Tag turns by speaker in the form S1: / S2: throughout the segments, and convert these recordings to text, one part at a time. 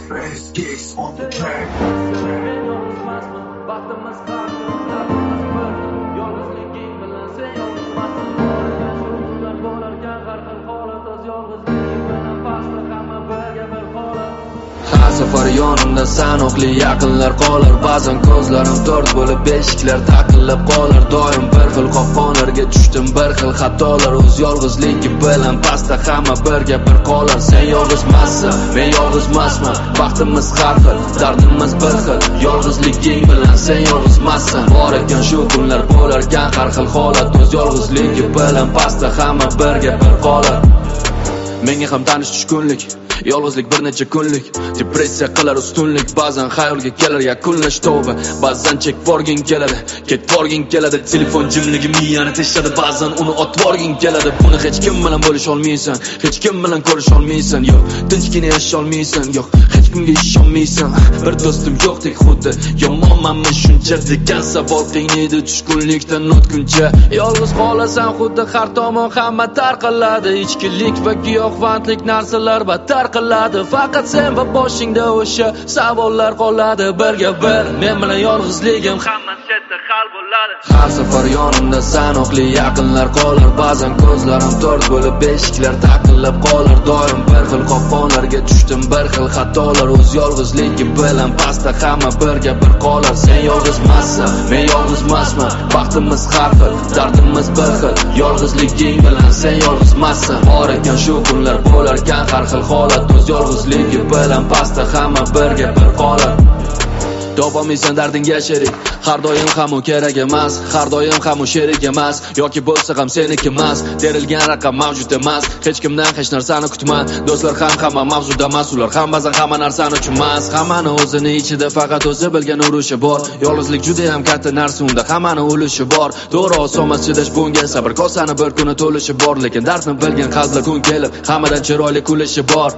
S1: Best gigs on the track.
S2: Har safar yonimda sanoqli yaqinlar qolar. Ba'zan ko'zlarim to'rt bo'lib beshiklar taqillab qolar. Doim bir xil qopqonlarga tushdim, bir xil xatolar. O'z yolg'izligi bilan pastda hamma birga bir qolar. Sen yolg'izmassan, men yolg'izmasman. Baxtimiz har xil, dardimiz bir xil. Yolg'izliging bilan sen yolg'izmassan. Bor ekan shu kunlar bo'larkan har xil holat. O'z yolg'izligi bilan pastda hamma birga bir qolar. Menga ham tanish tushkunlik, yolg'izlik bir necha kunlik. Depressiya qilar ustunlik, ba'zan xayolga kelar yakunlash tavba. Ba'zan chek borging keladi, ket borging keladi. Telefon jimligi miyani teshadi, ba'zan uni otib borging keladi. Buni hech kim bilan bo'lisha olmaysan, hech kim bilan ko'risha olmaysan. Yo'q, tinchgina yasha olmaysan. Yo'q, hech kimga ishonmaysan. Bir do'stim yo'qdek xuddi, yomonmanmi shuncha degan savol qiynaydi tushkunlikdan o'tguncha. Yolg'iz qolasan xuddi har tomon hamma tarqaladi. Ichkilik va giyohvandlik narsalar battar qiladi. Faqat sen va boshingda o'sha savollar qoladi. Birga bir men bilan yolg'izligim hamma chetda hal bo'ladi. Har safar yonimda sanoqli yaqinlar qolar. Ba'zan ko'zlarim to'rt bo'lib beshiklar taqillab qolar. Doim bir xil qopqonlarga tushdim, bir xil xatolar. O'z yolg'izligi bilan pastda hamma birga bir qolar. Sen yolg'izmassan, men yolg'izmasman. Baxtimiz har xil, dardimiz bir xil. Yolg'izliging bilan sen yolg'izmassan. Bor ekan shu kunlar bo'larkan har xil holat. O'z yolg'izligi bilan pastda hamma birga bir qolar. Topolmaysan dardingga sherik, har doim ham u kerak emas, har doim ham u sherik emas, yoki bo'lsa ham seniki emas. Terilgan raqam mavjud emas, hech kimdan hech narsani kutma. Do'stlar ham hamma mavzuda emas, ular ham ba'zan hamma narsani uchun emas. Hammani o'zini ichida faqat o'zi bilgan urushi bor. Yolg'izlik juda ham katta narsa, unda hammani ulushi bor. To'g'ri osonmas chidash bunga, sabr kosani bir kuni to'lishi bor, lekin dardni bilgan qazlar kun kelib hammadan chiroyli kulishi bor.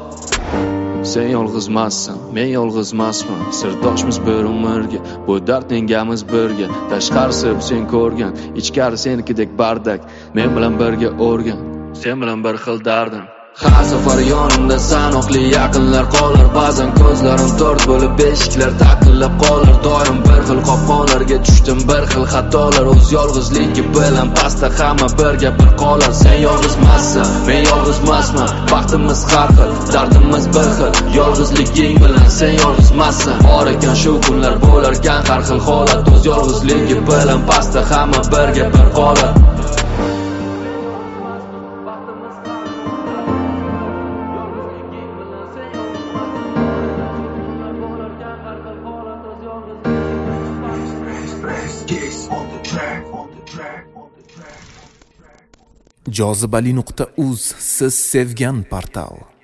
S2: Sen yolg'izmassan, men yolg'izmasman. Sirdoshmiz bir umrga, bu dard yengamiz birga. Tashqarisi sen ko'rgan, ichkari senikidek bardak. Men bilan birga o'rgan, sen bilan bir xil dardim. Har safar yonimda sanoqli yaqinlar qolar. Ba'zan ko'zlarim to'rt bo'lib beshiklar taqillab qolar. Doim bir xil qopqonlarga tushdim, bir xil xatolar. O'z yolg'izligi bilan pastda hamma birga bir qolar. Sen yolg'izmassan, men yolg'izmasman. Baxtimiz har xil, dardimiz bir xil. Yolg'izliging bilan sen yolg'izmassan. Bor ekan shu kunlar bo'larkan har xil holat. O'z yolg'izligi bilan pastda hamma birga bir qolar.
S3: Jozibali.uz siz sevgan portal.